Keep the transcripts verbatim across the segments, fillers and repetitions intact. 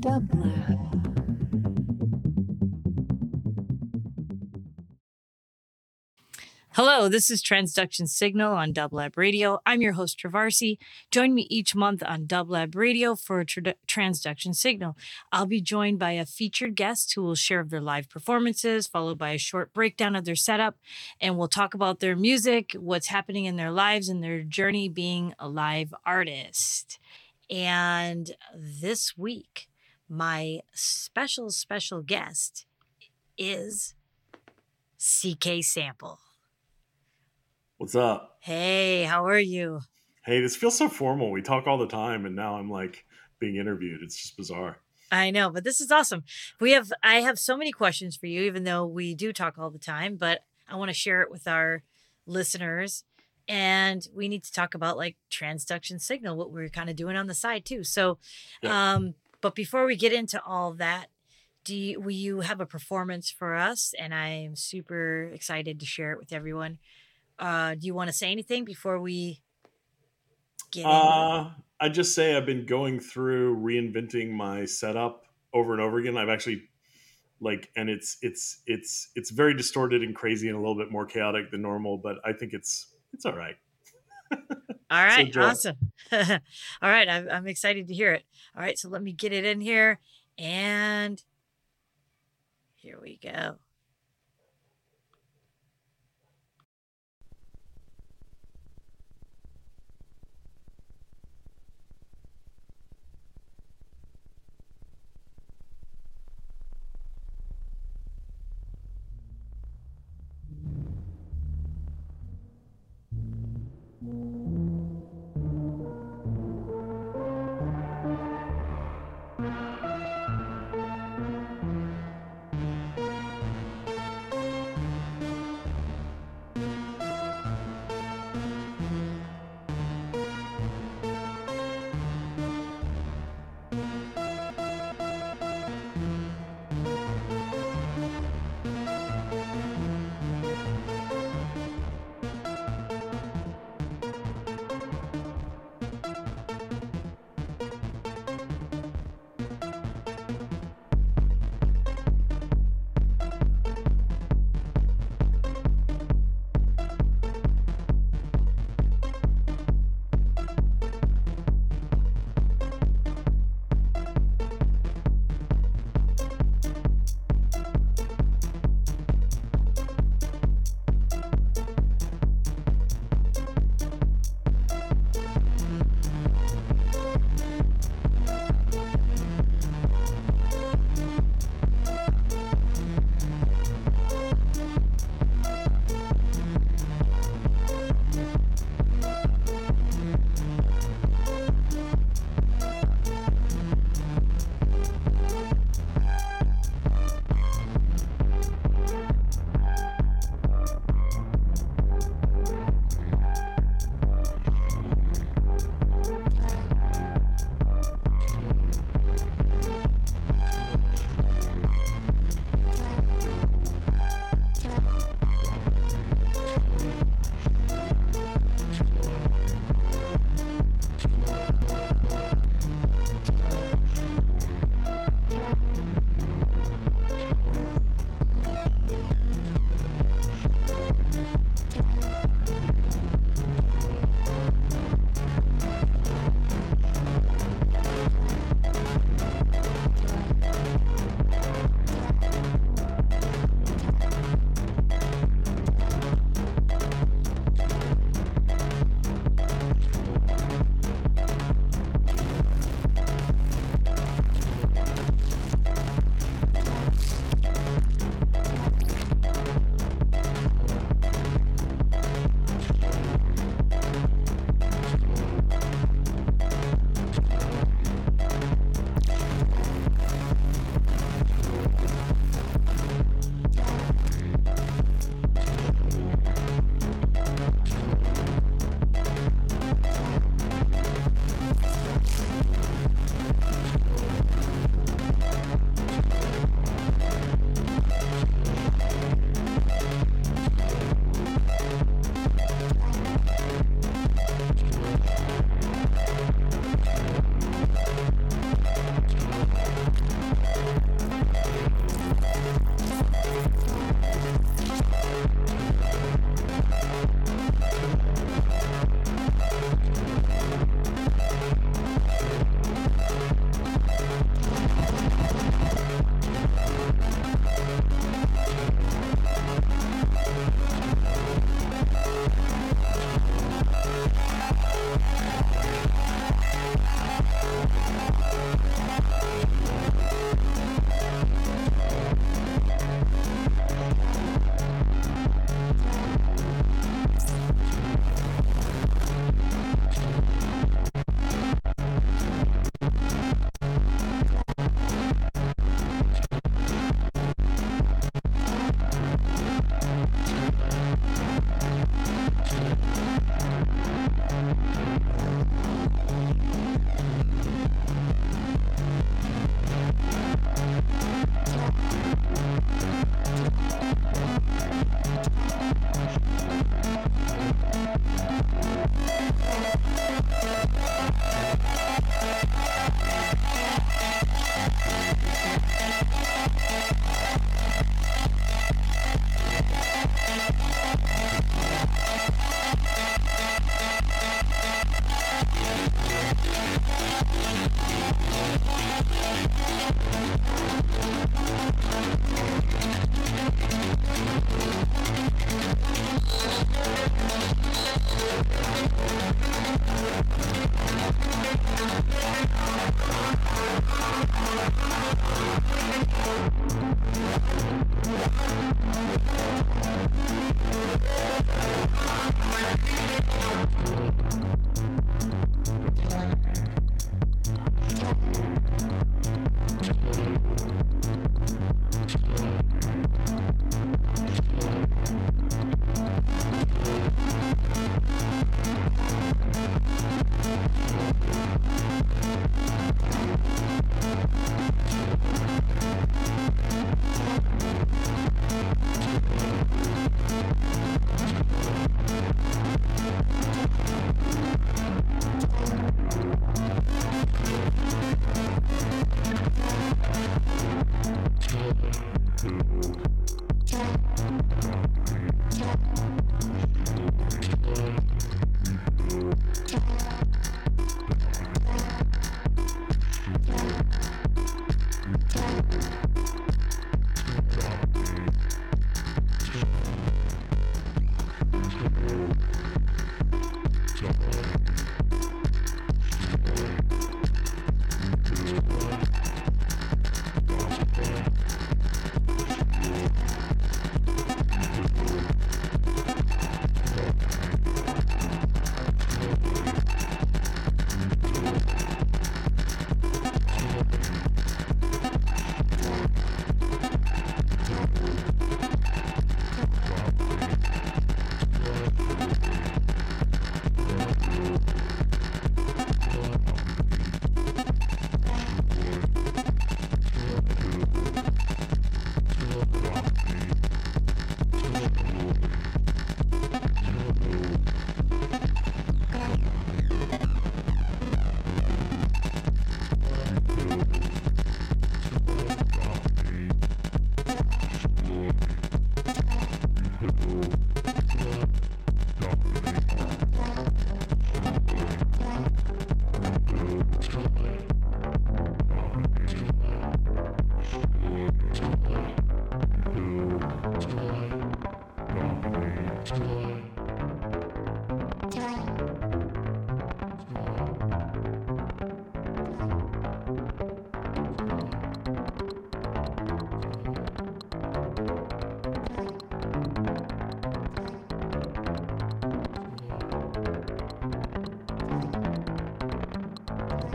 Dub Lab. Hello, this is Transduction Signal on Dub Lab Radio. I'm your host, Travarsi. Join me each month on Dub Lab Radio for tra- Transduction Signal. I'll be joined by a featured guest who will share their live performances, followed by a short breakdown of their setup, and we'll talk about their music, what's happening in their lives, and their journey being a live artist. And this week, my special, special guest is C K Sample. What's up? Hey, how are you? Hey, this feels so formal. We talk all the time, and now I'm like being interviewed. It's just bizarre. I know, but this is awesome. We have, I have so many questions for you, even though we do talk all the time, but I want to share it with our listeners. And we need to talk about like transduction signal, what we're kind of doing on the side too. So, Yeah. um, but before we get into all that, do you, will you have a performance for us? And I'm super excited to share it with everyone. Uh, do you want to say anything before we get into it? Uh, I just say I've been going through reinventing my setup over and over again. I've actually like, and it's it's it's it's very distorted and crazy and a little bit more chaotic than normal, but I think it's it's all right. All So right, enjoy. awesome. All right, I'm, I'm excited to hear it. All right, so let me get it in here, and here we go.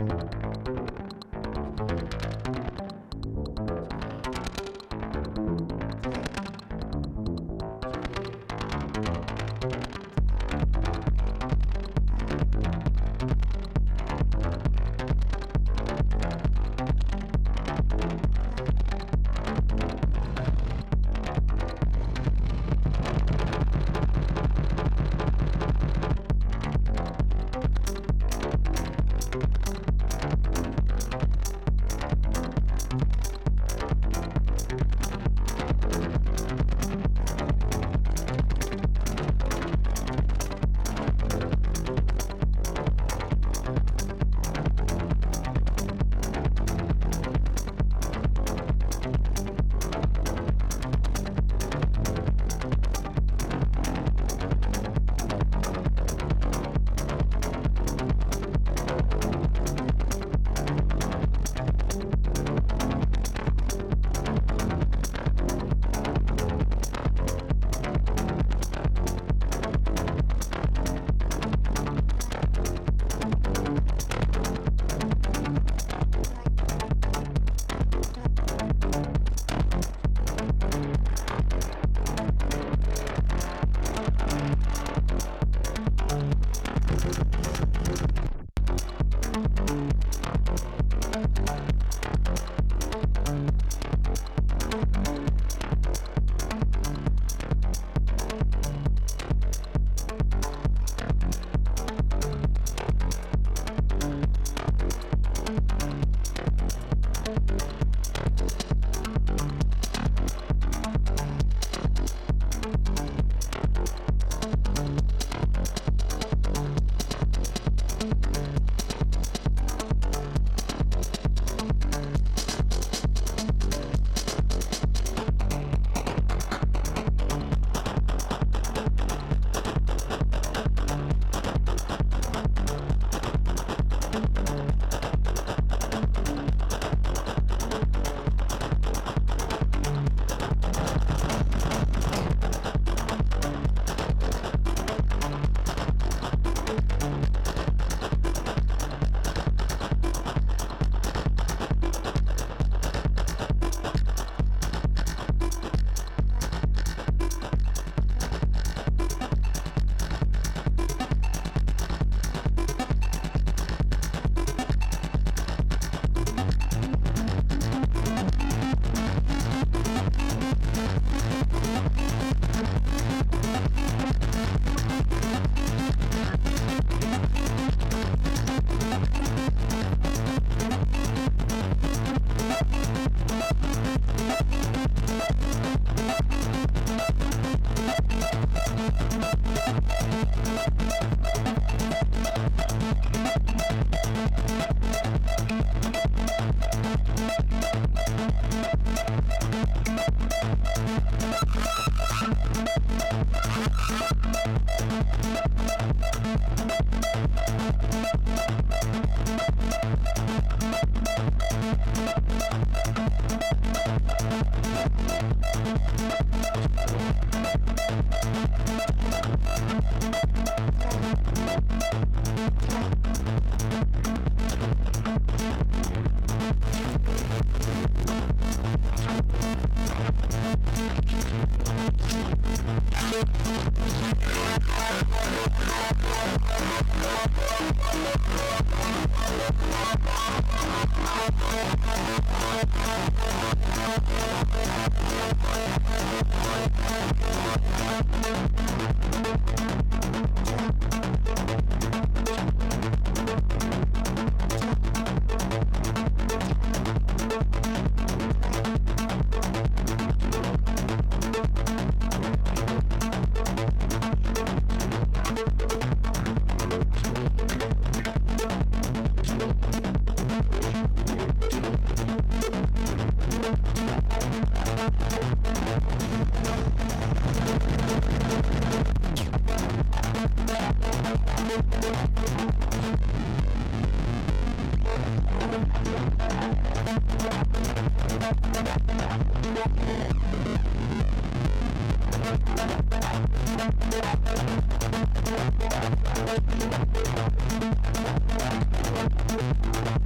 We'll be right back.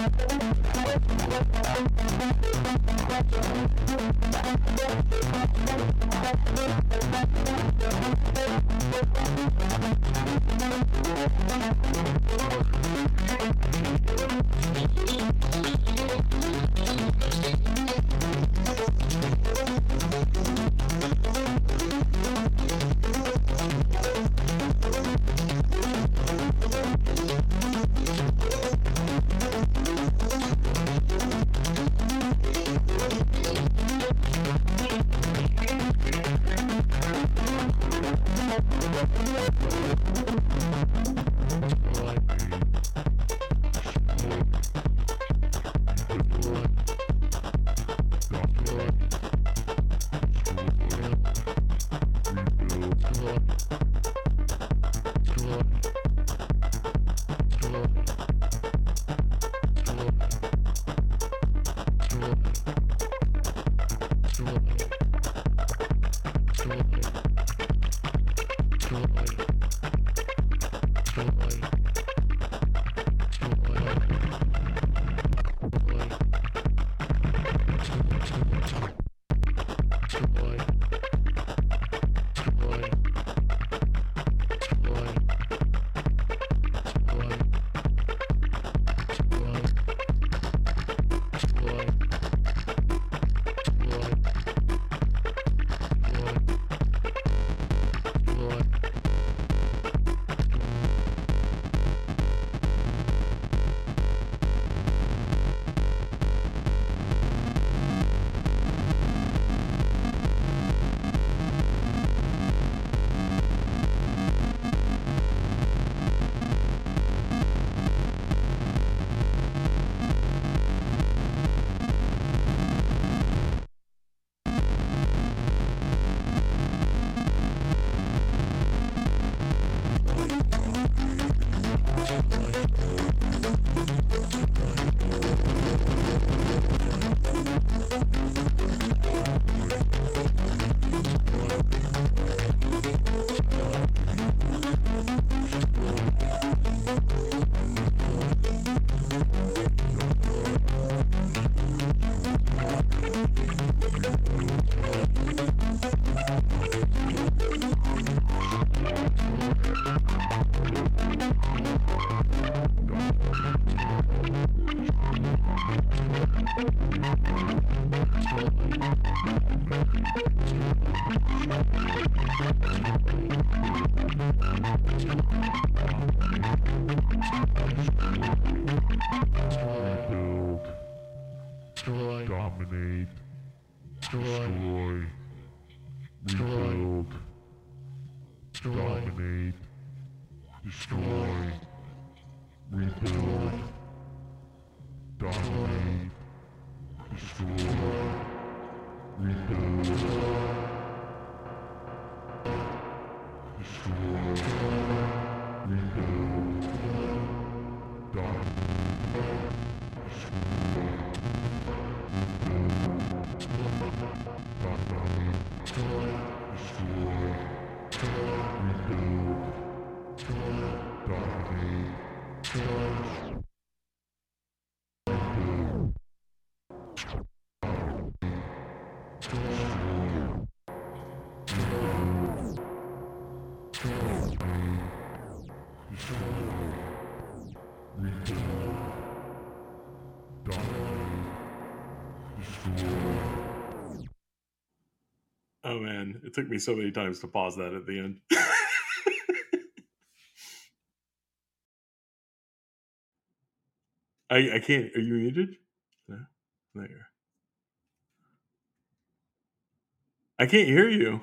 Dominate. Destroy. Rebuild. Dominate. Destroy. Rebuild. Dominate. Destroy. Rebuild. Destroy. Rebuild. Dominate. Oh man, it took me so many times to pause that at the end. I, I can't. Are you muted? No, there. I can't hear you.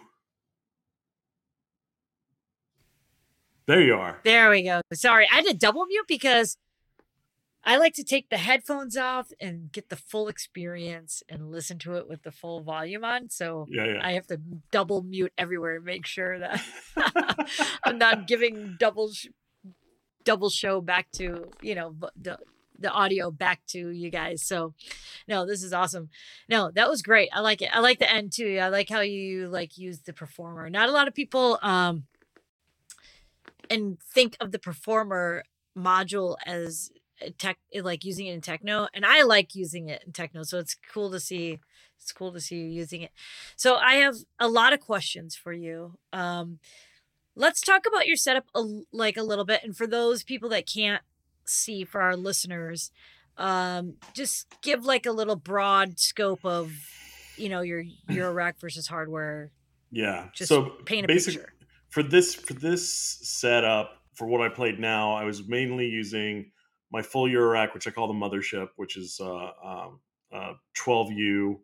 There you are. There we go. Sorry, I had to double mute because I like to take the headphones off and get the full experience and listen to it with the full volume on. So Yeah, yeah. I have to double mute everywhere and make sure that I'm not giving double sh- double show back to, you know, the the audio back to you guys. So no, this is awesome. No, that was great. I like it. I like the end too. I like how you like use the performer. Not a lot of people um and think of the performer module as uh, tech, like using it in techno, and I like using it in techno. So it's cool to see. It's cool to see you using it. So I have a lot of questions for you. Um, let's talk about your setup a, like a little bit, and for those people that can't see, for our listeners, um, just give like a little broad scope of, you know, your your rack versus hardware. Yeah. Just so paint a basic picture. for this for this setup for what I played now, I was mainly using my full Eurorack, which I call the mothership, which is uh, um, uh, twelve U,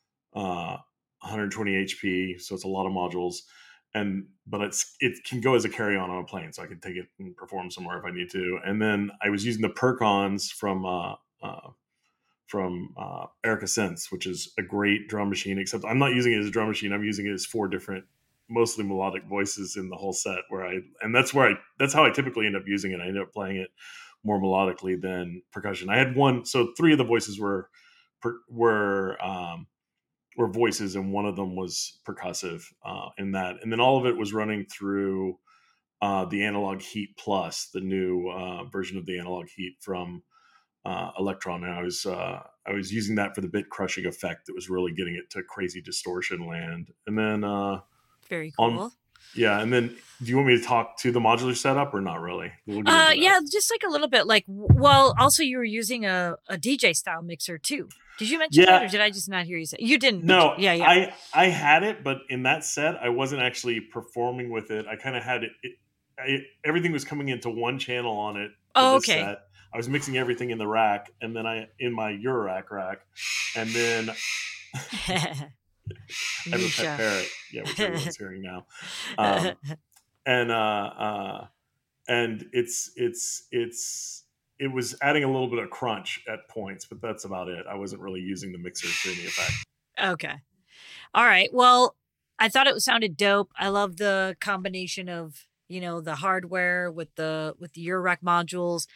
uh, one hundred twenty H P, so it's a lot of modules. And but it's it can go as a carry-on on a plane, so I can take it and perform somewhere if I need to. And then I was using the Percons from uh, uh, from uh, Erica Sense, which is a great drum machine. Except I'm not using it as a drum machine. I'm using it as four different, mostly melodic voices in the whole set. Where I and that's where I that's how I typically end up using it. I end up playing it more melodically than percussion. I had one, so three of the voices were per, were um, were voices, and one of them was percussive uh, in that. And then all of it was running through uh, the Analog Heat Plus, the new uh, version of the Analog Heat from uh, Electron. And I was uh, I was using that for the bit crushing effect that was really getting it to crazy distortion land. And then uh, Very cool. on yeah, and then do you want me to talk to the modular setup or not really? We'll get Uh, into that. yeah, just like a little bit. Like, well, also you were using a, a D J style mixer too. Did you mention Yeah. that, or did I just not hear you say? You didn't. No, Yeah, yeah. I I had it, but in that set, I wasn't actually performing with it. I kind of had it, it, I, everything was coming into one channel on it. For Oh, this okay. set. I was mixing everything in the rack, and then I in my Eurorack rack, and then I have a Misha. pet parrot. Yeah, which everyone's hearing now. Um, and uh, uh, and it's it's it's it was adding a little bit of crunch at points, but that's about it. I wasn't really using the mixer to any effect. Okay. All right. Well, I thought it sounded dope. I love the combination of, you know, the hardware with the with the Eurorack modules.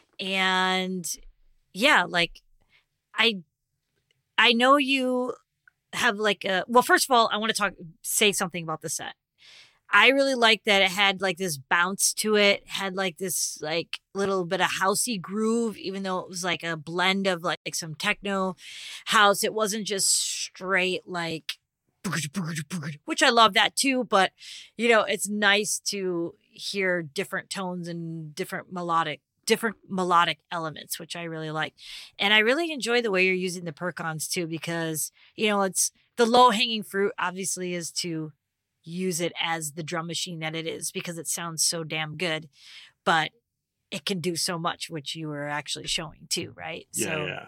And yeah, like I I know you have like a well, first of all, I want to talk say something about the set. I really liked that it had like this bounce to it, had like this like little bit of housey groove, even though it was like a blend of like, like some techno house. It wasn't just straight like, which I love that too. But, you know, it's nice to hear different tones and different melodic different melodic elements, which I really like. And I really enjoy the way you're using the Percons too, because, you know, it's the low hanging fruit obviously is to use it as the drum machine that it is because it sounds so damn good, but it can do so much, which you were actually showing too, right? Yeah, so, yeah.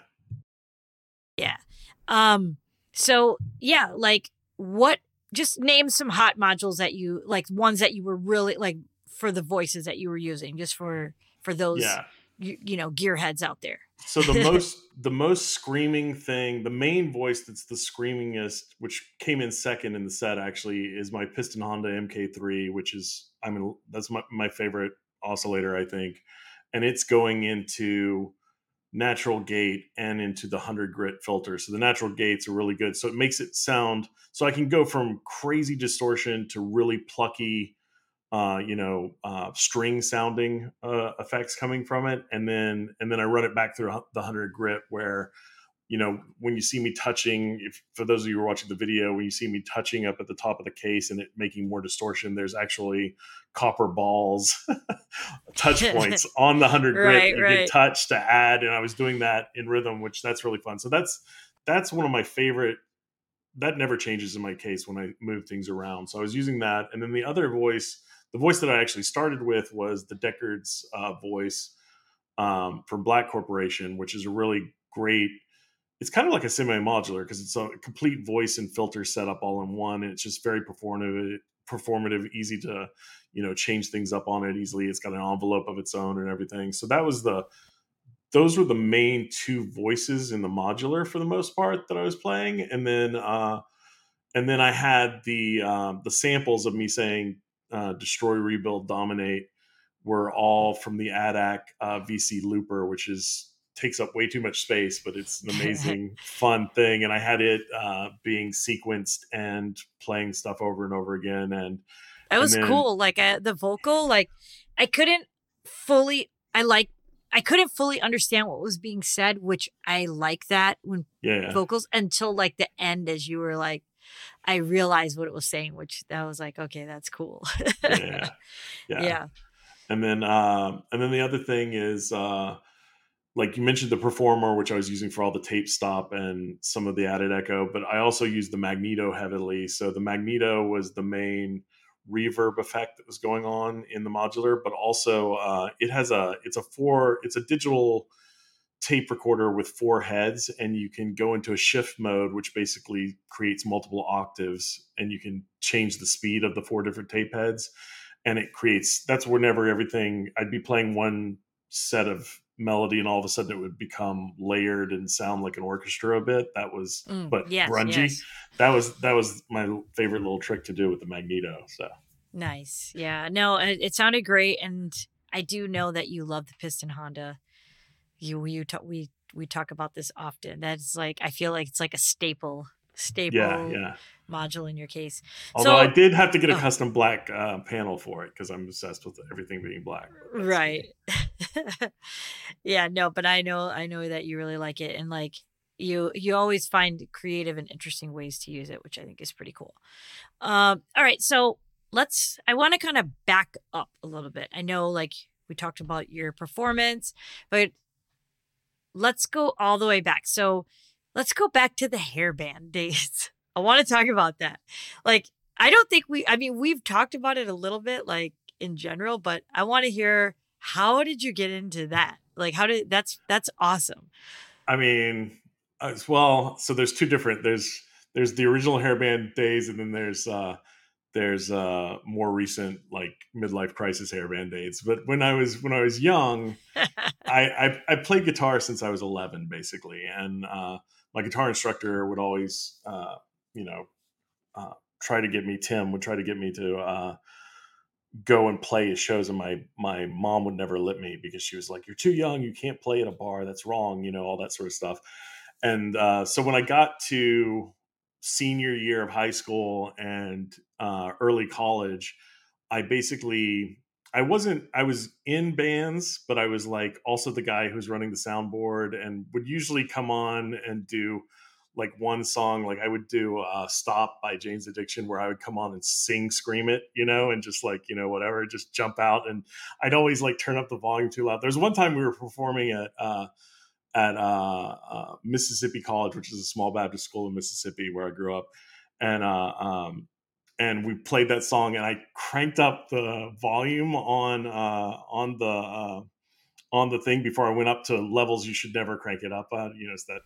Yeah. Um, so yeah, like what, just name some hot modules that you, like ones that you were really like for the voices that you were using, just for, for those, Yeah. you, you know, gearheads out there. So the most the most screaming thing, the main voice that's the screamingest, which came in second in the set actually, is my Piston Honda M K three, which is I mean that's my, my favorite oscillator, I think. And it's going into natural gate and into the one hundred grit filter. So the natural gates are really good. So it makes it sound so I can go from crazy distortion to really plucky uh, you know, uh, string sounding uh, effects coming from it, and then and then I run it back through the one hundred grit, where you know when you see me touching, if for those of you who are watching the video, when you see me touching up at the top of the case and it making more distortion, there's actually copper balls, touch points on the one hundred grit Right, that you right. can touch to add, and I was doing that in rhythm, which that's really fun. So that's that's one of my favorite. That never changes in my case when I move things around. So I was using that, and then the other voice. The voice that I actually started with was the Deckard's uh, voice um, from Black Corporation, which is a really great. It's kind of like a semi-modular because it's a complete voice and filter setup all in one, and it's just very performative, performative, easy to, you know, change things up on it easily. It's got an envelope of its own and everything. So that was the. Those were the main two voices in the modular for the most part that I was playing, and then uh, and then I had the um, the samples of me saying. Uh, destroy, rebuild, dominate were all from the A D A C uh, V C looper, which is takes up way too much space, but it's an amazing, fun thing. And I had it uh, being sequenced and playing stuff over and over again. And That was and then, cool. Like uh, the vocal, like I couldn't fully. I like. I couldn't fully understand what was being said, which I like that when Yeah. vocals until like the end, as you were like, I realized what it was saying, which that was like, okay, that's cool. Yeah. Yeah. Yeah. And then, um, and then the other thing is, uh, like you mentioned the Performer, which I was using for all the tape stop and some of the added echo, but I also used the Magneto heavily. So the Magneto was the main reverb effect that was going on in the modular, but also uh, it has a, it's a four, it's a digital tape recorder with four heads, and you can go into a shift mode, which basically creates multiple octaves, and you can change the speed of the four different tape heads. And it creates, that's whenever everything, I'd be playing one set of melody and all of a sudden it would become layered and sound like an orchestra a bit. That was, Mm, but yes, grungy. yes. That was, that was my favorite little trick to do with the Magneto. So Nice. Yeah. No, it, it sounded great. And I do know that you love the Piston Honda. You, you talk, we, we talk about this often. That's like, I feel like it's like a staple, yeah, staple yeah. module in your case. Although I So, did have to get a oh, custom black uh, panel for it because I'm obsessed with everything being black. But that's right. me. Yeah, no, but I know, I know that you really like it. And like, you, you always find creative and interesting ways to use it, which I think is pretty cool. Um, all right. So let's, I want to kind of back up a little bit. I know like we talked about your performance, but let's go all the way back. So let's go back to the hairband days. I want to talk about that. Like, I don't think we, I mean, we've talked about it a little bit, like in general, but I want to hear, how did you get into that? Like, how did, that's, that's awesome. I mean, as well, so there's two different, there's, there's the original hairband days, and then there's, uh, there's uh more recent like midlife crisis hairband days. But when I was when I was young, I, I I played guitar since I was eleven, basically, and uh, my guitar instructor would always, uh, you know, uh, try to get me. Tim would try to get me to uh, go and play his shows, and my my mom would never let me because she was like, "You're too young. You can't play at a bar. That's wrong." You know, all that sort of stuff. And uh, so when I got to senior year of high school and uh, early college, I basically I wasn't I was in bands, but I was like also the guy who's running the soundboard and would usually come on and do like one song. Like I would do uh, "Stop" by Jane's Addiction, where I would come on and sing, scream it, you know, and just like, you know, whatever, just jump out. And I'd always like turn up the volume too loud. There's one time we were performing at uh, at uh, uh, Mississippi College, which is a small Baptist school in Mississippi where I grew up, and uh, um, and we played that song, and I cranked up the volume on uh, on the uh, on the thing before I went up to levels you should never crank it up at. You know, it's that.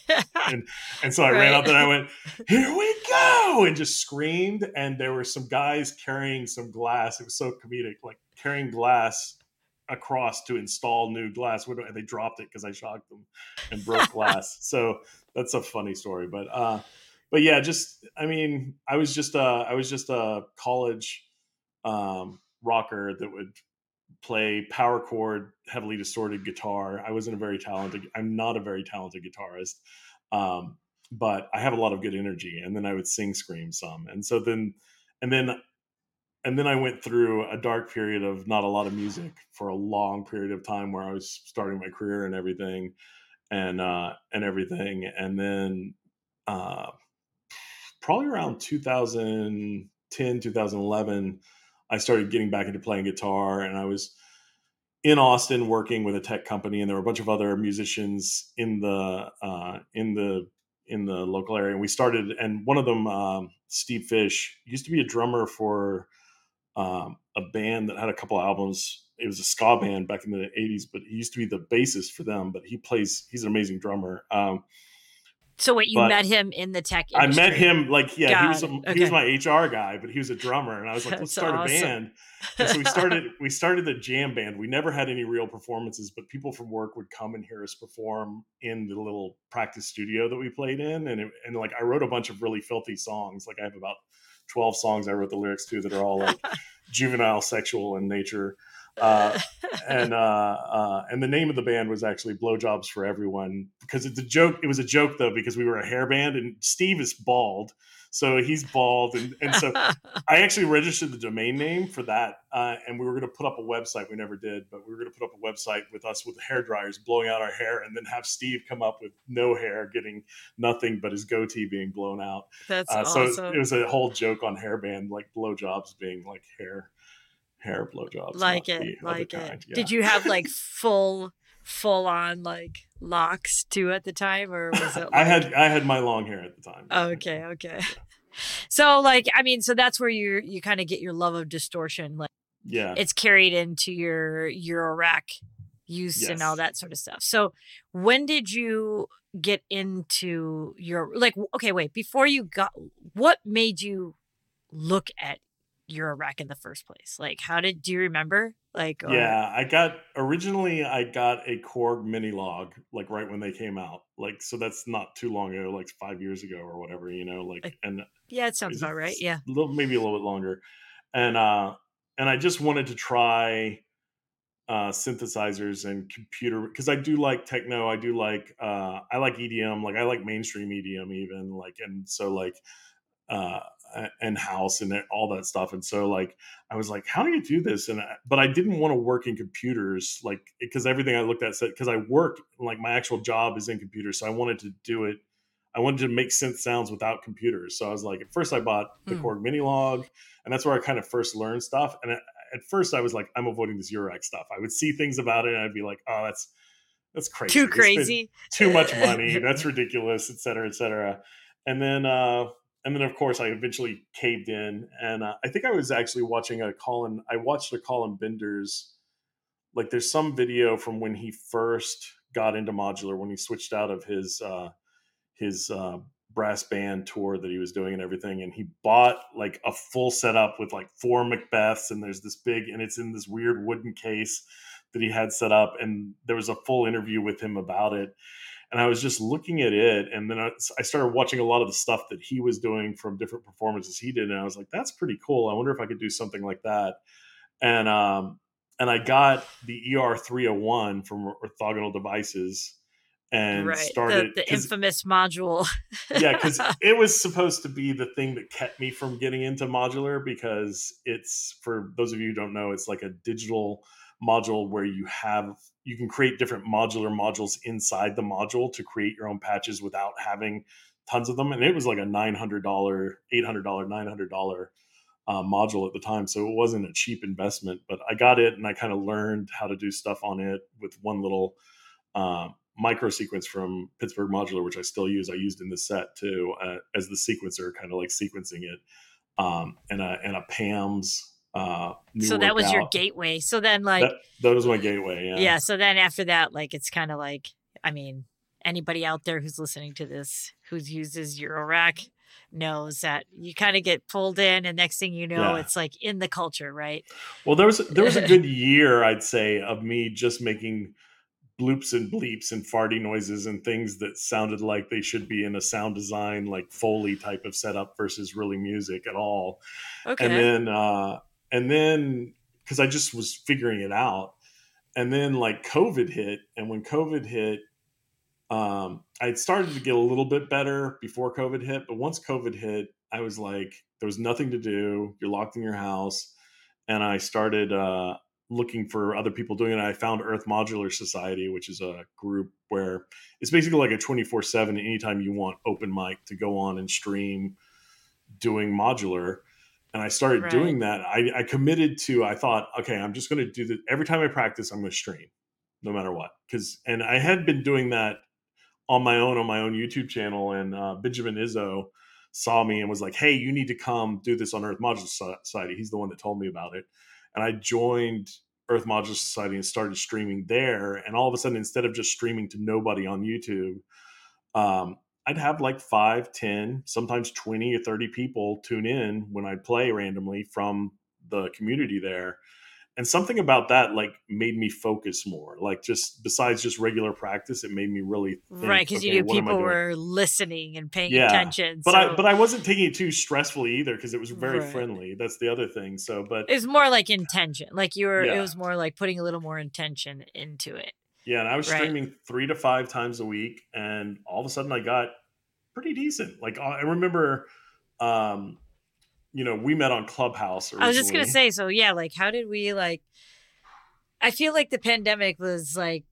And and so I ran Right. up there and I went, "Here we go!" and just screamed. And there were some guys carrying some glass. It was so comedic, like carrying glass across to install new glass. And they dropped it because I shocked them and broke glass. So that's a funny story. But uh, but yeah, just I mean, I was just uh, I was just a college um, rocker that would play power chord, heavily distorted guitar. I wasn't a very talented. I'm not a very talented guitarist, um, but I have a lot of good energy. And then I would sing, scream some, and so then, and then, and then I went through a dark period of not a lot of music for a long period of time, where I was starting my career and everything, and uh, and everything, and then uh, probably around two thousand ten, two thousand eleven, I started getting back into playing guitar, and I was in Austin working with a tech company, and there were a bunch of other musicians in the uh, in the in the local area. And we started, and one of them, um, Steve Fish, used to be a drummer for um, a band that had a couple albums. It was a ska band back in the eighties, but he used to be the bassist for them. But he plays; he's an amazing drummer. Um, So wait, you but met him in the tech I industry? met him like, yeah, he was Got a, it. he was Okay. my H R guy, but he was a drummer, and I was like, let's That's start a awesome. band. And so we started we started the jam band. We never had any real performances, but people from work would come and hear us perform in the little practice studio that we played in, and it, and like I wrote a bunch of really filthy songs. Like I have about twelve songs I wrote the lyrics to that are all like juvenile, sexual in nature. Uh, and uh, uh, and the name of the band was actually Blowjobs for Everyone, because it's a joke. It was a joke though, because we were a hair band, and Steve is bald, so he's bald, and and so I actually registered the domain name for that, uh, and we were going to put up a website. We never did, but we were going to put up a website with us with hair dryers blowing out our hair, and then have Steve come up with no hair, getting nothing but his goatee being blown out. That's Uh, so it was, awesome. it was a whole joke on hairband, like blowjobs being like hair hair blowjobs, Like not it, the other like it. kind. Yeah. Did you have like full, full on like locks too at the time, or was it? Like... I had I had my long hair at the time. Okay, okay. So like, I mean, so that's where you you kind of get your love of distortion. Like, Yeah, it's carried into your Euro rack use Yes. and all that sort of stuff. So when did you get into your, like, okay, wait, before you got, what made you look at Euro rack in the first place? Like, how did, do you remember? Like, or, yeah. I got originally I got a Korg mini log like right when they came out. Like, so that's not too long ago, like five years ago or whatever. You know, like Like, and yeah, it sounds is it about right. Yeah. a little, maybe a little bit longer, and uh, and I just wanted to try uh, synthesizers and computer, because I do like techno. I do like uh, I like E D M. Like I like mainstream E D M even. Like, and so like uh, and house and all that stuff. And so like I was like, how do you do this? And I, but I didn't want to work in computers, like because everything I looked at said, because I work, like my actual job is in computers, so I wanted to do it. I wanted to make synth sounds without computers. So I was like, at first I bought the Hmm. Korg mini log, and that's where I kind of first learned stuff. And at, at first I was like, I'm avoiding this Eurorack stuff. I would see things about it and I'd be like, oh, that's that's crazy. Too They spent crazy. too much money. That's ridiculous, et cetera, et cetera. And then, uh, and then of course, I eventually caved in, and uh, I think I was actually watching a Colin. I watched a Colin Benders. Like, there's some video from when he first got into modular, when he switched out of his uh, his uh, brass band tour that he was doing and everything, and he bought like a full setup with like four Macbeths, and there's this big, and it's in this weird wooden case that he had set up, and there was a full interview with him about it. And I was just looking at it, and then I, I started watching a lot of the stuff that he was doing from different performances he did, and I was like, that's pretty cool. I wonder if I could do something like that. And um, and I got the E R three oh one from Orthogonal Devices and Right. The, started, the 'cause- infamous module. yeah, because it was supposed to be the thing that kept me from getting into modular, because it's, for those of you who don't know, it's like a digital module where you have you can create different modular modules inside the module to create your own patches without having tons of them. And it was like a nine hundred dollars, eight hundred dollars, nine hundred dollars uh, module at the time, so it wasn't a cheap investment. But I got it, and I kind of learned how to do stuff on it with one little uh, micro sequence from Pittsburgh Modular, which I still use. I used in the set too, uh, as the sequencer, kind of like sequencing it, um, and a and a P A M's. Uh, new So that was your workout. gateway. So then, like, That, that was my gateway. Yeah. yeah. So then after that, like, it's kind of like, I mean, anybody out there who's listening to this who uses Eurorack knows that you kind of get pulled in, and next thing you know, Yeah. it's like in the culture, right? Well, there was there was a good year, I'd say, of me just making bloops and bleeps and farty noises and things that sounded like they should be in a sound design, like Foley type of setup, versus really music at all. Okay. And then, uh, and then, because I just was figuring it out, and then like COVID hit, and when COVID hit, um, I'd started to get a little bit better before COVID hit, but once COVID hit, I was like, there was nothing to do. You're locked in your house, and I started uh, looking for other people doing it. I found Earth Modular Society, which is a group where it's basically like a twenty-four seven, anytime you want open mic to go on and stream doing modular. And I started Right. doing that. I, I committed to, I thought, okay, I'm just going to do that. Every time I practice, I'm going to stream no matter what. Cause, and I had been doing that on my own, on my own YouTube channel. And uh, Benjamin Izzo saw me and was like, hey, you need to come do this on Earth Modular Society. He's the one that told me about it. And I joined Earth Modular Society and started streaming there. And all of a sudden, instead of just streaming to nobody on YouTube, um, I'd have like five, ten, sometimes twenty or thirty people tune in when I play randomly from the community there. And something about that like made me focus more. Like just besides just regular practice, it made me really Right, think, because you okay, knew what am I people doing? were listening and paying Yeah. attention. But I So but I wasn't taking it too stressfully either because it was very right. friendly. That's the other thing. So, but It was more like intention. Like you were it yeah. was more like putting a little more intention into it. Yeah, and I was Right. streaming three to five times a week, and all of a sudden I got pretty decent. Like I remember, um, you know, we met on Clubhouse I was just gonna originally. say, so yeah, like how did we like I feel like the pandemic was like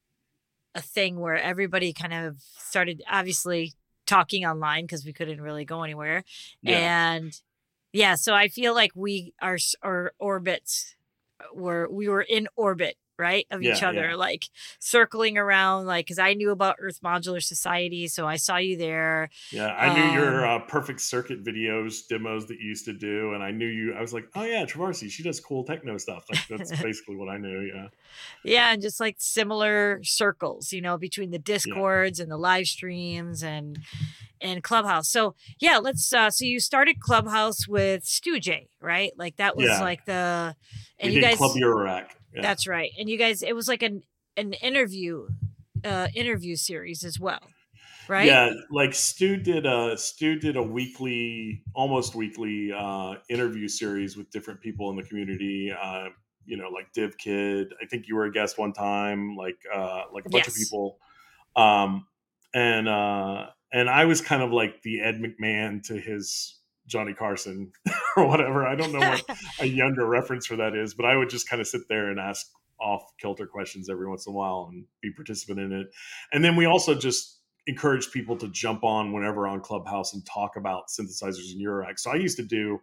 a thing where everybody kind of started obviously talking online because we couldn't really go anywhere. Yeah, And yeah, so I feel like we our s- our orbits were we were in orbit, right, of each yeah, other, yeah, like circling around, like because I knew about Earth Modular Society, so I saw you there. yeah. I knew your Um, uh, perfect circuit videos demos that you used to do, and I knew you. I was like, oh yeah, Travarsi, she does cool techno stuff. Like that's basically what I knew. Yeah, yeah, and just like similar circles, you know, between the yeah, discords and the live streams and and Clubhouse. So yeah, let's. Uh, so you started Clubhouse with Stu J, right? Like that was yeah. like the, We and you did Club guys. Eurorack. Yeah, That's right, and you guys. It was like an an interview, uh, interview series as well, right? yeah. Like Stu did a Stu did a weekly, almost weekly uh, interview series with different people in the community. Uh, you know, like Div Kid. I think you were a guest one time. Like uh, like a bunch of Yes. people. Um, and uh, and I was kind of like the Ed McMahon to his Johnny Carson or whatever. I don't know what a younger reference for that is, but I would just kind of sit there and ask off kilter questions every once in a while and be participant in it. And then we also just encourage people to jump on whenever on Clubhouse and talk about synthesizers and Eurorack. So I used to do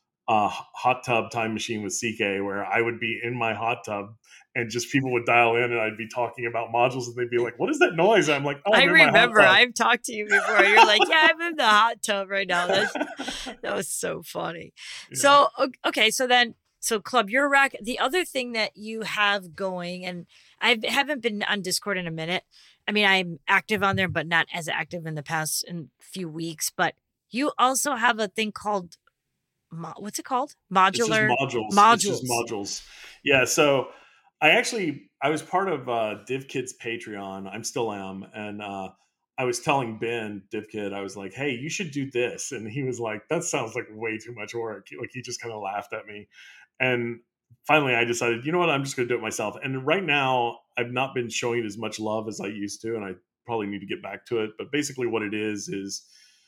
a hot tub time machine with C K where I would be in my hot tub and just people would dial in and I'd be talking about modules and they'd be like, what is that noise? I'm like, oh, I I'm in my hot remember tub. I've talked to you before. You're like, yeah, I'm in the hot tub right now. That's that was so funny. Yeah. So o- okay, so then so Club Eurorack. The other thing that you have going, and I haven't been on Discord in a minute. I mean, I'm active on there, but not as active in the past in few weeks. But you also have a thing called mo- what's it called? It's just Modular modules. It's just modules. modules. Yeah. So I actually I was part of uh, DivKid's Patreon. I'm still am, and uh, I was telling Ben DivKid, I was like, "Hey, you should do this," and he was like, "That sounds like way too much work." Like he just kind of laughed at me, and finally I decided, you know what, I'm just going to do it myself. And right now I've not been showing it as much love as I used to, and I probably need to get back to it. But basically, what it is is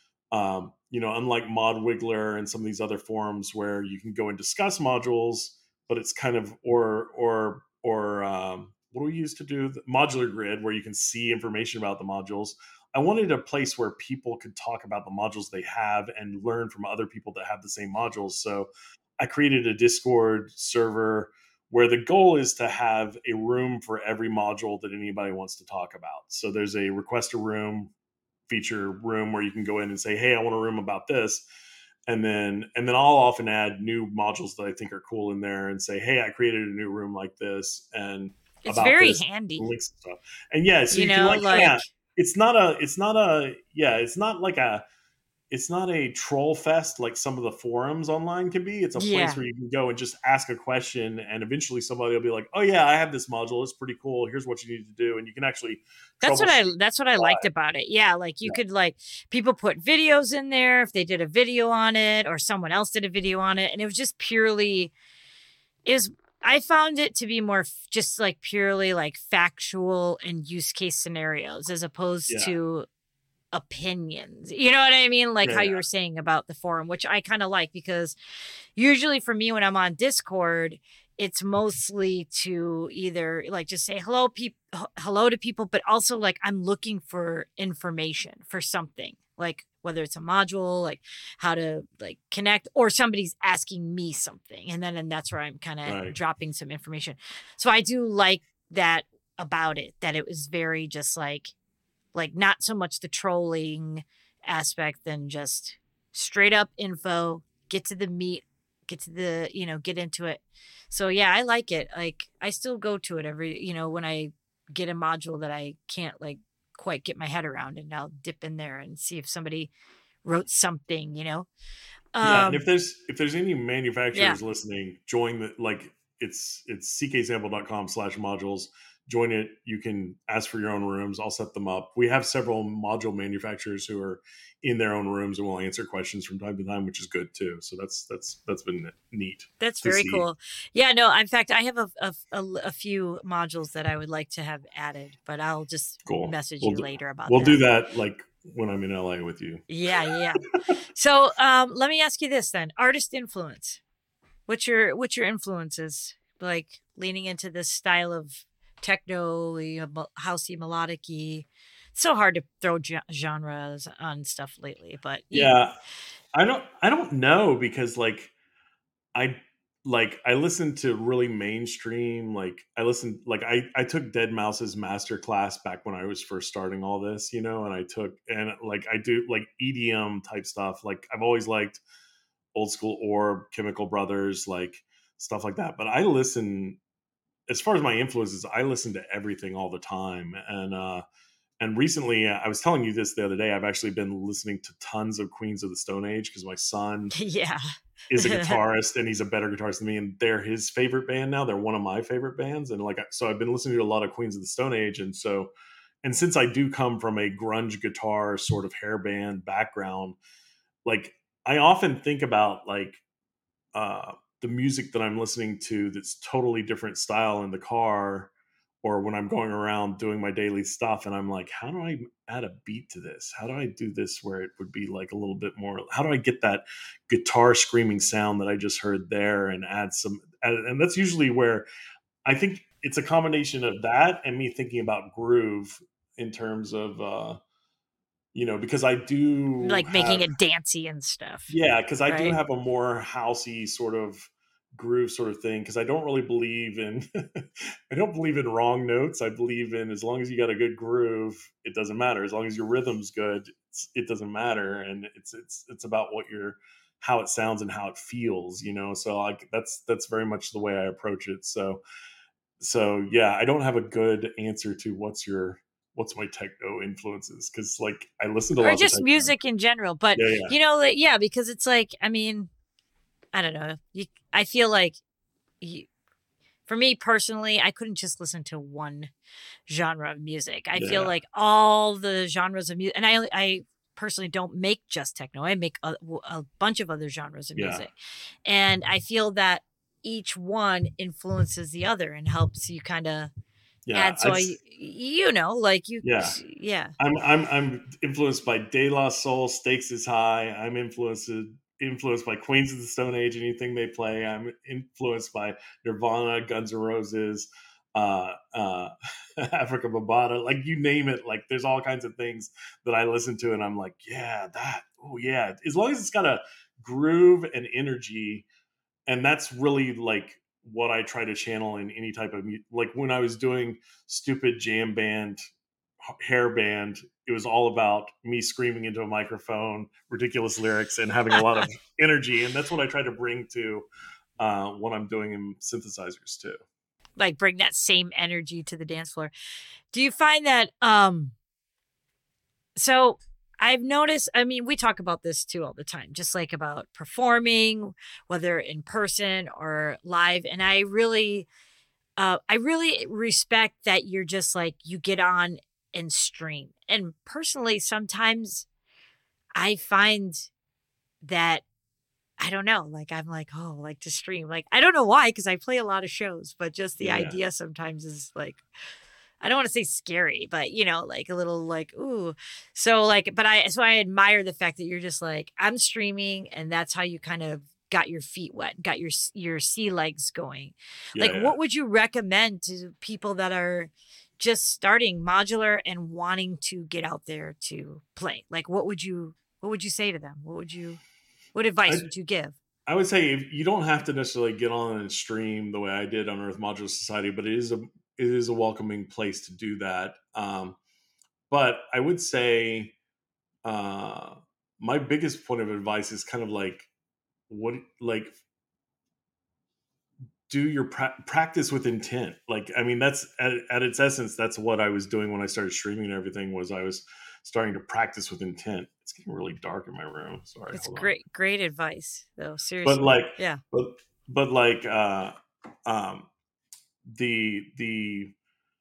um, you know, unlike Mod Wiggler and some of these other forums where you can go and discuss modules, but it's kind of or or or um, what do we use to do the modular grid where you can see information about the modules. I wanted a place where people could talk about the modules they have and learn from other people that have the same modules. So I created a Discord server where the goal is to have a room for every module that anybody wants to talk about. So there's a request a room feature room where you can go in and say, hey, I want a room about this. And then and then I'll often add new modules that I think are cool in there and say, hey, I created a new room like this and It's about very this handy. links and stuff. And yeah, so You you can know, like kind like of it's not a it's not a yeah, it's not like a it's not a troll fest like some of the forums online can be. It's a place yeah. where you can go and just ask a question, and eventually somebody will be like, "Oh yeah, I have this module. It's pretty cool. Here's what you need to do," and you can actually That's what I troubleshoot. that's what I liked about it. Yeah, like you Yeah, could like people put videos in there if they did a video on it or someone else did a video on it and it was just purely it was I found it to be more f- just like purely like factual and use case scenarios as opposed yeah, to opinions. You know what I mean? Like yeah, how yeah. you were saying about the forum, which I kind of like because usually for me when I'm on Discord, it's mostly to either like just say hello people hello to people, but also like I'm looking for information for something. Like whether it's a module, like how to like connect, or somebody's asking me something. And then and that's where I'm kind of Right. dropping some information. So I do like that about it, that it was very just like like not so much the trolling aspect than just straight up info, get to the meat, get to the, you know, get into it. So yeah, I like it. Like I still go to it every, you know, when I get a module that I can't like quite get my head around and I'll dip in there and see if somebody wrote something, you know. Yeah, and Um if there's if there's any yeah. manufacturers listening, join the like it's it's c k sample dot com slash modules. Join it. You can ask for your own rooms. I'll set them up. We have several module manufacturers who are in their own rooms and will answer questions from time to time, which is good too. So that's that's that's been neat. That's to very see. cool. Yeah, no, in fact, I have a, a, a, a few modules that I would like to have added, but I'll just Cool. message We'll you do- later about We'll that. do that like when I'm in L A with you. Yeah, yeah. So um, let me ask you this then: artist influence. What's your what's your influences? Like leaning into this style of techno, housey, melodic-y. It's so hard to throw ge- genres on stuff lately, but you- Yeah, I don't I don't know because like I like I listened to really mainstream, like I listened like I I took Dead Mouse's master class back when I was first starting all this, you know, and I took and like I do like E D M type stuff. Like I've always liked old school Orb, Chemical Brothers, like stuff like that. But I listen as far as my influences, I listen to everything all the time. And uh and recently, uh, I was telling you this the other day. I've actually been listening to tons of Queens of the Stone Age because my son yeah. is a guitarist and he's a better guitarist than me, and they're his favorite band now. They're one of my favorite bands, and like so, I've been listening to a lot of Queens of the Stone Age, and so, and since I do come from a grunge guitar sort of hair band background, like I often think about like uh, the music that I'm listening to that's totally different style in the car or when I'm going around doing my daily stuff, and I'm like, how do I add a beat to this? How do I do this where it would be like a little bit more? How do I get that guitar screaming sound that I just heard there and add some? And that's usually where I think it's a combination of that and me thinking about groove in terms of, uh, you know, because I do like have, making it dancey and stuff. yeah, because I do right? have a more housey sort of groove sort of thing because I don't really believe in I don't believe in wrong notes. I believe in as long as you got a good groove, it doesn't matter. As long as your rhythm's good, it's, it doesn't matter. And it's it's it's about what your how it sounds and how it feels, you know. So like that's that's very much the way I approach it. So so yeah, I don't have a good answer to what's your what's my techno influences because like I listen to Or lots of just techno. music in general. But, Yeah, yeah. you know, like, yeah, because it's like, I mean, I don't know. You, I feel like you, for me personally, I couldn't just listen to one genre of music. I feel Yeah. like all the genres of music, and I, I personally don't make just techno. I make a, a bunch of other genres of Yeah. music. And I feel that each one influences the other and helps you kind of Yeah, add. So, I'd I, s- you know, like you, Yeah. yeah. I'm I'm I'm influenced by De La Soul, Stakes is High. I'm influenced influenced by Queens of the Stone Age, anything they play. I'm influenced by Nirvana, Guns N' Roses, uh, uh, Africa Bambaataa, like you name it. Like there's all kinds of things that I listen to, and I'm like, yeah, that, oh yeah. As long as it's got a groove and energy, and that's really like what I try to channel in any type of mu- like when I was doing stupid jam band hair band, it was all about me screaming into a microphone ridiculous lyrics and having a lot of energy, and that's what I try to bring to uh what I'm doing in synthesizers too. Like bring that same energy to the dance floor. Do you find that um so I've noticed, I mean, we talk about this too all the time, just like about performing, whether in person or live. And I really uh I really respect that you're just like you get on and stream. And personally, sometimes I find that I don't know, like I'm like, oh, like to stream. Like I don't know why, because I play a lot of shows, but just the Yeah. idea sometimes is like I don't want to say scary, but you know, like a little like, ooh. So like, but I, so I admire the fact that you're just like, I'm streaming and that's how you kind of got your feet wet, got your, your sea legs going. Yeah, Like, yeah. what would you recommend to people that are just starting modular and wanting to get out there to play? Like, what would you, what would you say to them? What would you, what advice I, would you give? I would say if you don't have to necessarily get on and stream the way I did on Earth Modular Society, but it is a it is a welcoming place to do that. Um, but I would say uh, my biggest point of advice is kind of like what like do your pra- practice with intent. Like I mean that's at, at its essence that's what I was doing when I started streaming and everything was I was starting to practice with intent. It's getting really dark in my room. Sorry, It's hold on. great, great advice though. Seriously. But like Yeah. but but like uh um, the the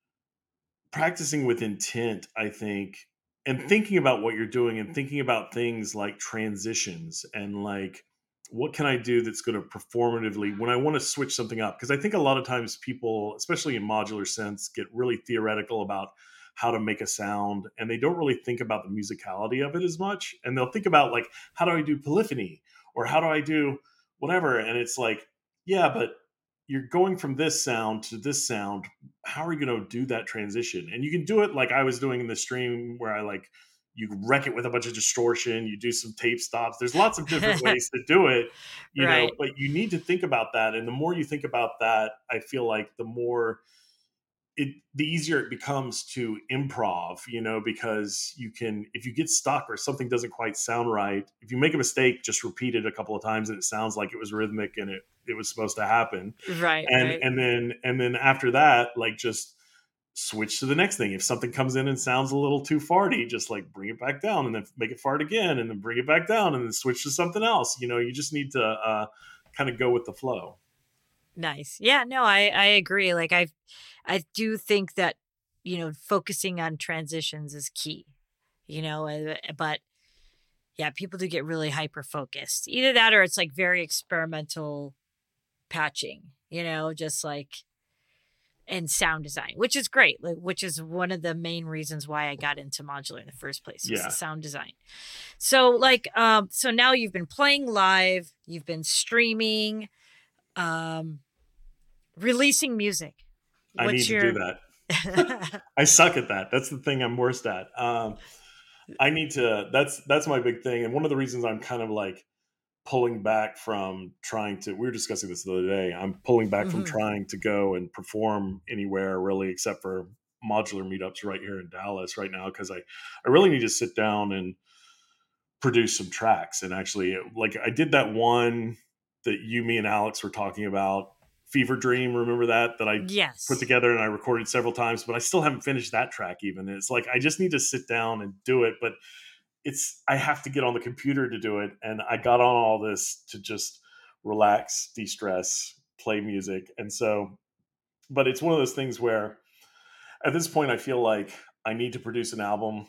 practicing with intent, I think, and thinking about what you're doing and thinking about things like transitions and like what can I do that's going to performatively when I want to switch something up, because I think a lot of times people, especially in modular sense, get really theoretical about how to make a sound and they don't really think about the musicality of it as much, and they'll think about like how do I do polyphony or how do I do whatever, and it's like yeah, but you're going from this sound to this sound. How are you going to do that transition? And you can do it like I was doing in the stream where I like you wreck it with a bunch of distortion, you do some tape stops. There's lots of different ways to do it, you know, Right. but you need to think about that. And the more you think about that, I feel like the more it the easier it becomes to improv, you know, because you can, if you get stuck or something doesn't quite sound right, if you make a mistake, just repeat it a couple of times and it sounds like it was rhythmic and it it was supposed to happen. Right. And Right. and then and then after that, like just switch to the next thing. If something comes in and sounds a little too farty, just like bring it back down and then make it fart again and then bring it back down and then switch to something else. You know, you just need to uh, kind of go with the flow. Nice. Yeah, no, I I agree. Like I I do think that, you know, focusing on transitions is key, you know, uh, but yeah, people do get really hyper focused. Either that or it's like very experimental patching, you know, just like and sound design, which is great, like which is one of the main reasons why I got into modular in the first place was the Yeah, sound design. So like um so now you've been playing live, you've been streaming, um releasing music. I need What's to do your that. I suck at that. That's the thing I'm worst at. Um, I need to. That's that's my big thing, and one of the reasons I'm kind of like pulling back from trying to. We were discussing this the other day. I'm pulling back from Mhm. trying to go and perform anywhere really, except for modular meetups right here in Dallas right now, because I I really need to sit down and produce some tracks and actually like I did that one that you, me, and Alex were talking about, Fever Dream. Remember that that I put Yes. together and I recorded several times, but I still haven't finished that track even. And it's like I just need to sit down and do it, but it's I have to get on the computer to do it, and I got on all this to just relax, de-stress, play music, and so. But it's one of those things where at this point I feel like I need to produce an album,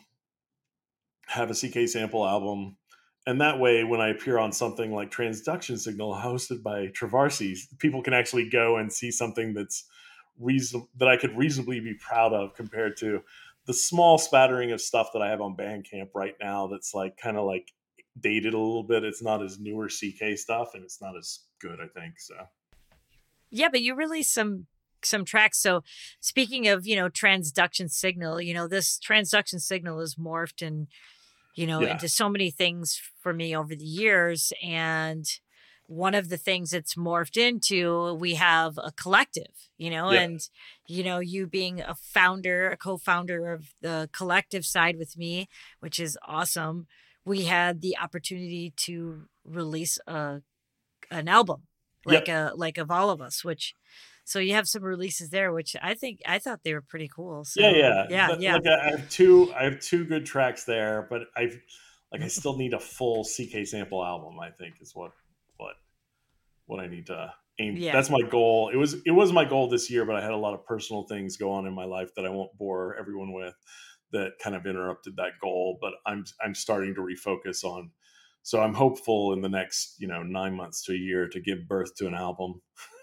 have a C K sample album. And that way, when I appear on something like Transduction Signal, hosted by Travarsi, people can actually go and see something that's reason that I could reasonably be proud of compared to the small spattering of stuff that I have on Bandcamp right now. That's like kind of like dated a little bit. It's not as newer C K stuff, and it's not as good, I think. So Yeah, but you released some some tracks. So speaking of, you know, transduction signal, you know, this transduction signal is morphed and, you know, yeah, into so many things for me over the years. And one of the things it's morphed into, we have a collective, you know, yep, and, you know, you being a founder, a co founder of the collective side with me, which is awesome. We had the opportunity to release a an album like yep. a like of all of us, which so you have some releases there, which I think I thought they were pretty cool. Yeah, So yeah. yeah, But yeah. like I I have two I have two good tracks there, but I've like I still need a full C K sample album, I think is what what what I need to aim. Yeah. That's my goal. It was it was my goal this year, but I had a lot of personal things go on in my life that I won't bore everyone with that kind of interrupted that goal, but I'm I'm starting to refocus on, so I'm hopeful in the next, you know, nine months to a year to give birth to an album.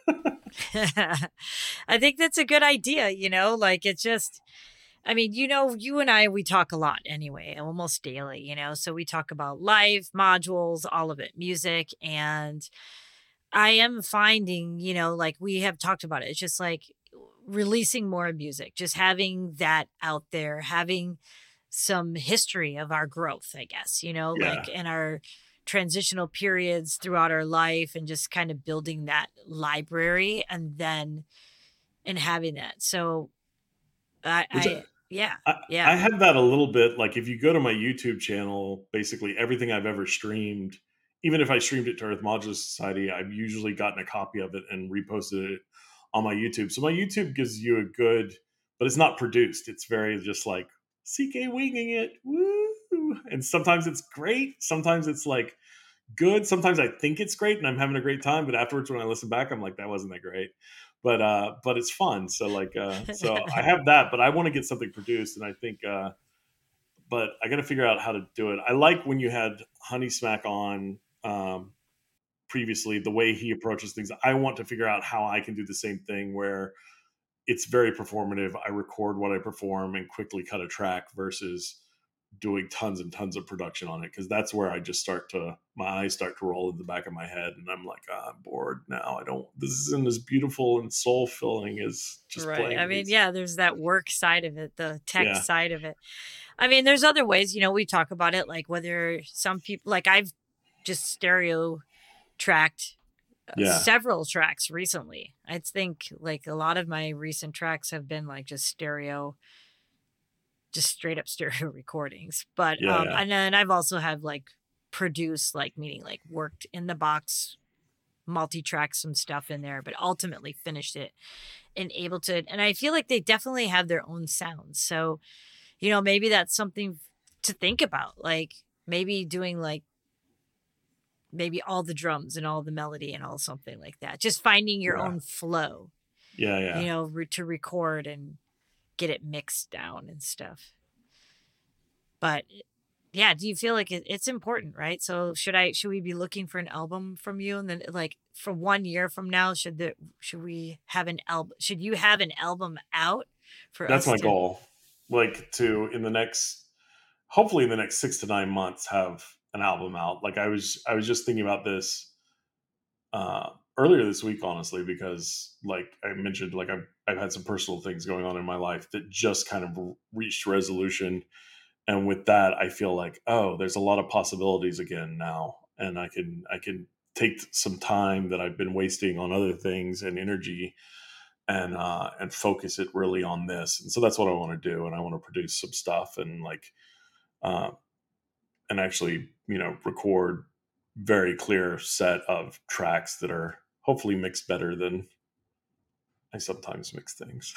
I think that's a good idea, you know, like it's just I mean, you know, you and I we talk a lot anyway, almost daily, you know. So we talk about life, modules, all of it, music, and I am finding, you know, like we have talked about it. It's just like releasing more music, just having that out there, having some history of our growth, I guess, you know, like Yeah. in our transitional periods throughout our life and just kind of building that library and then and having that. So I, Which I yeah, I, yeah. I have that a little bit. Like if you go to my YouTube channel, basically everything I've ever streamed, even if I streamed it to Earth Modular Society, I've usually gotten a copy of it and reposted it on my YouTube. So my YouTube gives you a good, but it's not produced. It's very just like C K winging it. Woo! And sometimes it's great. Sometimes it's like good. Sometimes I think it's great and I'm having a great time, but afterwards when I listen back, I'm like, that wasn't that great. But uh, but it's fun. So like, uh, so I have that, but I want to get something produced, and I think, uh, but I got to figure out how to do it. I like when you had Honey Smack on um, previously, the way he approaches things. I want to figure out how I can do the same thing where it's very performative. I record what I perform and quickly cut a track versus doing tons and tons of production on it, because that's where I just start to my eyes start to roll in the back of my head, and I'm like, oh, I'm bored now. I don't. This isn't as beautiful and soul filling as just Right. playing. I mean, these. yeah, there's that work side of it, the tech Yeah. side of it. I mean, there's other ways, you know, we talk about it, like whether some people, like I've just stereo tracked uh, Yeah. several tracks recently. I think like a lot of my recent tracks have been like just stereo, just straight up stereo recordings. But Yeah, um, yeah. and then I've also had like produced, like meaning like worked in the box, multi-track some stuff in there, but ultimately finished it and able to. And I feel like they definitely have their own sounds. So, you know, maybe that's something to think about. Like maybe doing like maybe all the drums and all the melody and all something like that. Just finding your Yeah. own flow, Yeah, yeah. you know, re- to record and get it mixed down and stuff. But yeah, do you feel like it, it's important, right? So should I should we be looking for an album from you, and then like for one year from now, should the should we have an album? Should you have an album out for That's us my to? goal. Like to in the next, hopefully in the next six to nine months, have an album out. Like I was, I was just thinking about this uh, earlier this week, honestly, because like I mentioned, like I've I've had some personal things going on in my life that just kind of reached resolution, and with that, I feel like, oh, there's a lot of possibilities again now, and I can I can take some time that I've been wasting on other things and energy, and uh, and focus it really on this. And so that's what I want to do, and I want to produce some stuff and like uh, and actually, you know, record very clear set of tracks that are hopefully mixed better than I sometimes mix things.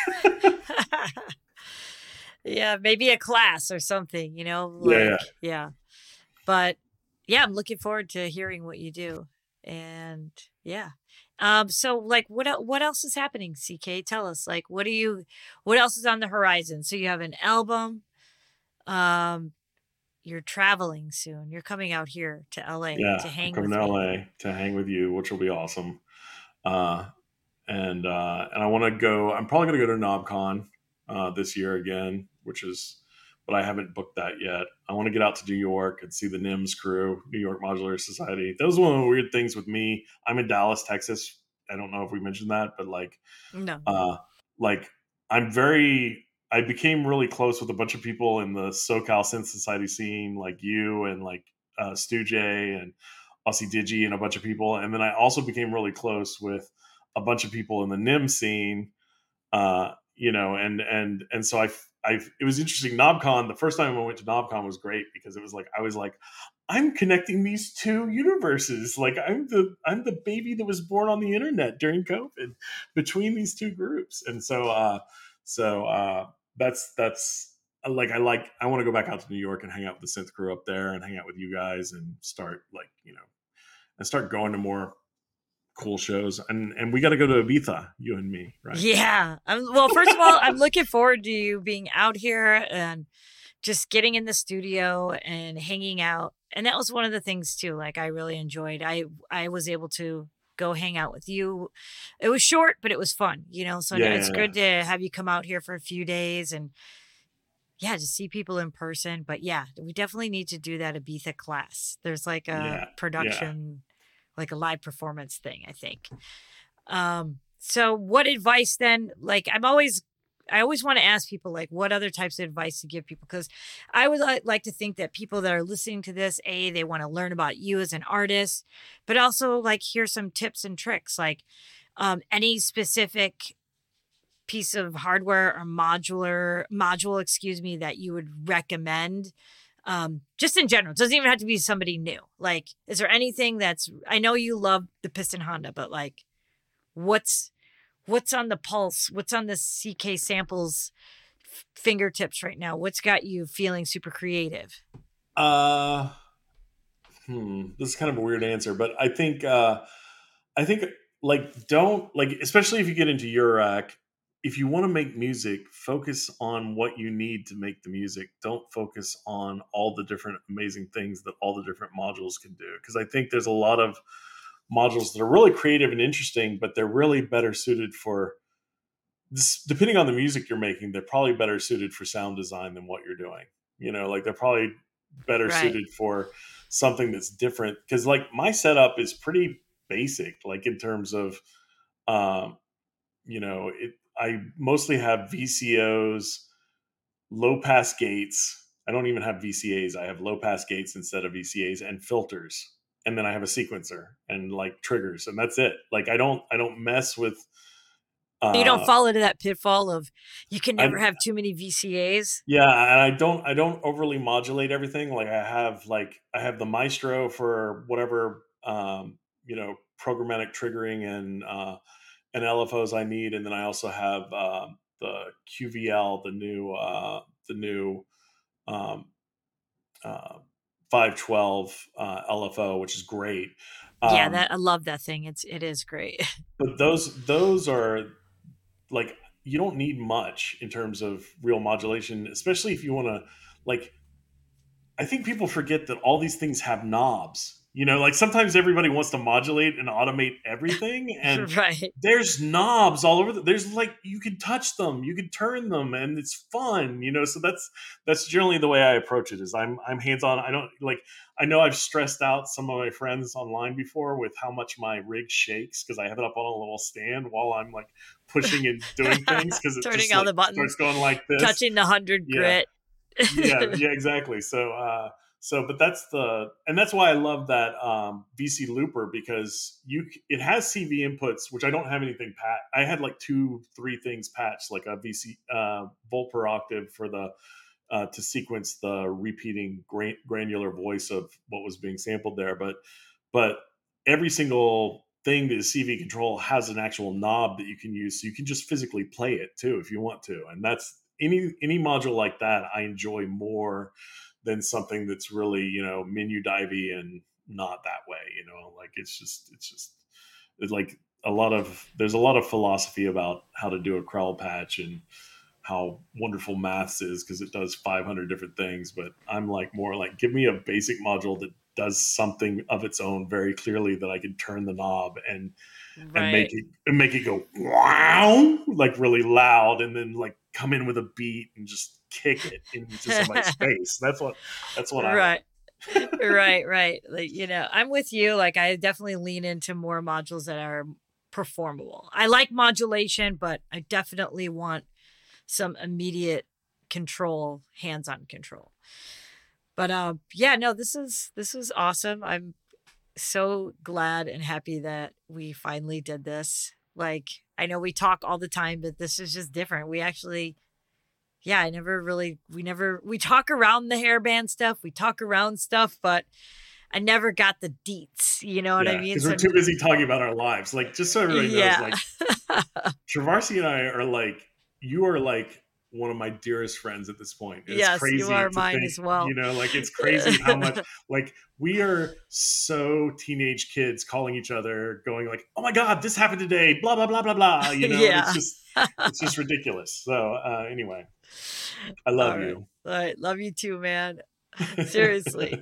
Yeah, maybe a class or something, you know, Yeah, like yeah. yeah. But yeah, I'm looking forward to hearing what you do. And yeah. Um so like what el- what else is happening, C K? Tell us. Like what do you what else is on the horizon? So you have an album, um you're traveling soon. You're coming out here to L A Yeah, to I'm hang coming with to me. L A to hang with you, which will be awesome. Uh, and uh, and I want to go. I'm probably going to go to KnobCon uh, this year again, which is, but I haven't booked that yet. I want to get out to New York and see the N I M S crew, New York Modular Society. That was one of the weird things with me. I'm in Dallas, Texas. I don't know if we mentioned that, but like, No. uh, like I'm very. I became really close with a bunch of people in the SoCal Synth Society scene, like you and like uh, Stu J and Aussie Digi and a bunch of people. And then I also became really close with a bunch of people in the N I M scene, uh, you know, and and and so I, I, it was interesting. KnobCon, the first time I went to KnobCon was great because it was like I was like, I'm connecting these two universes. Like I'm the I'm the baby that was born on the internet during COVID between these two groups, and so uh, so uh, that's that's like I like I want to go back out to New York and hang out with the synth crew up there and hang out with you guys and start like you know and start going to more cool shows. And and we got to go to Ibiza, you and me, right? Yeah. I'm, well, first of all, I'm looking forward to you being out here and just getting in the studio and hanging out. And that was one of the things too. Like I really enjoyed. I I was able to go hang out with you. It was short, but it was fun, you know. So Yeah, it's yeah, yeah. good to have you come out here for a few days and yeah, to see people in person. But yeah, we definitely need to do that Ibiza class. There's like a Yeah, yeah. production, like a live performance thing, I think. Um, so what advice then? Like I'm always I always want to ask people like what other types of advice to give people, because I would li- like to think that people that are listening to this, A, they want to learn about you as an artist, but also like hear some tips and tricks, like um, any specific piece of hardware or modular module, excuse me, that you would recommend. Um, just in general, it doesn't even have to be somebody new. Like, is there anything that's, I know you love the Piston Honda, but like, what's, what's on the pulse? What's on the C K Samples f- fingertips right now? What's got you feeling super creative? Uh, Hmm, this is kind of a weird answer, but I think uh, I think like don't like especially if you get into Eurorack, if you want to make music, focus on what you need to make the music. Don't focus on all the different amazing things that all the different modules can do. Because I think there's a lot of modules that are really creative and interesting, but they're really better suited for this, depending on the music you're making, they're probably better suited for sound design than what you're doing. You know, like they're probably better Right. suited for something that's different. Because like my setup is pretty basic, like in terms of, um, you know, it. I mostly have V C Os, low pass gates. I don't even have V C As. I have low pass gates instead of V C As and filters. And then I have a sequencer and like triggers, and that's it. Like I don't, I don't mess with. You don't Uh, fall into that pitfall of you can never I have too many V C As. Yeah, and I don't I don't overly modulate everything. Like I have like I have the Maestro for whatever um, you know, programmatic triggering and uh and L F Os I need, and then I also have uh, the Q V L, the new uh the new um uh five twelve uh L F O, which is great. Yeah, Um that I love that thing. It's it is great. but those those are like you don't need much in terms of real modulation, especially if you want to like I think people forget that all these things have knobs. You know, like sometimes everybody wants to modulate and automate everything, and Right. there's knobs all over. The, there's like you can touch them, you can turn them, and it's fun. You know, so that's that's generally the way I approach it. Is I'm I'm hands on. I don't like. I know I've stressed out some of my friends online before with how much my rig shakes because I have it up on a little stand while I'm like pushing and doing things because it Turning just all like the starts buttons, going like this. touching the hundred Yeah, grit. yeah, yeah, exactly. So, uh, so, but that's the, and that's why I love that um, V C Looper because you, c- it has C V inputs, which I don't have anything pat. I had like two, three things patched, like a V C uh, volt per octave for the uh, to sequence the repeating gra- granular voice of what was being sampled there. But, but every single thing that is C V control has an actual knob that you can use, so you can just physically play it too if you want to, and that's any any module like that I enjoy more than something that's really you know menu divey and not that way. You know, like it's just it's just it's like a lot of there's a lot of philosophy about how to do a crowd patch and how wonderful maths is because it does five hundred different things. But I'm like more like give me a basic module that does something of its own very clearly that I can turn the knob and and make Right. it and make it go wow like really loud and then like come in with a beat and just kick it into somebody's face. That's what that's what I Right. like. Right, right. Like, you know, I'm with you. Like, I definitely lean into more modules that are performable. I like modulation, but I definitely want some immediate control, hands-on control. But um, yeah, no, this is this is awesome. I'm so glad and happy that we finally did this. Like, I know we talk all the time, but this is just different. We actually yeah, I never really, we never, we talk around the hairband stuff, we talk around stuff, but I never got the deets. You know what I Yeah, mean? because we're So, too busy talking about our lives. Like, just so everybody knows, yeah. like Travarsy and I are like, you are like one of my dearest friends at this point. And it's Yes, you crazy are to mine think, as well. you know, like it's crazy how much like we are so teenage kids calling each other, going like, oh my God, this happened today, blah, blah, blah, blah, blah, you know, and it's Yeah. just it's just ridiculous. So uh anyway, I All love right. you. All right. Love you too, man. Seriously.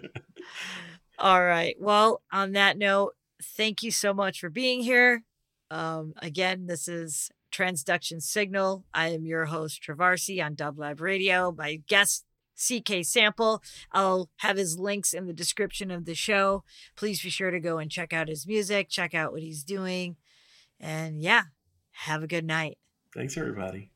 All right. Well, on that note, thank you so much for being here. Um, again, this is Transduction Signal. I am your host, Travarsy, on Dub Lab Radio. My guest, C K Sample. I'll have his links in the description of the show. Please be sure to go and check out his music, check out what he's doing. And yeah, have a good night. Thanks everybody.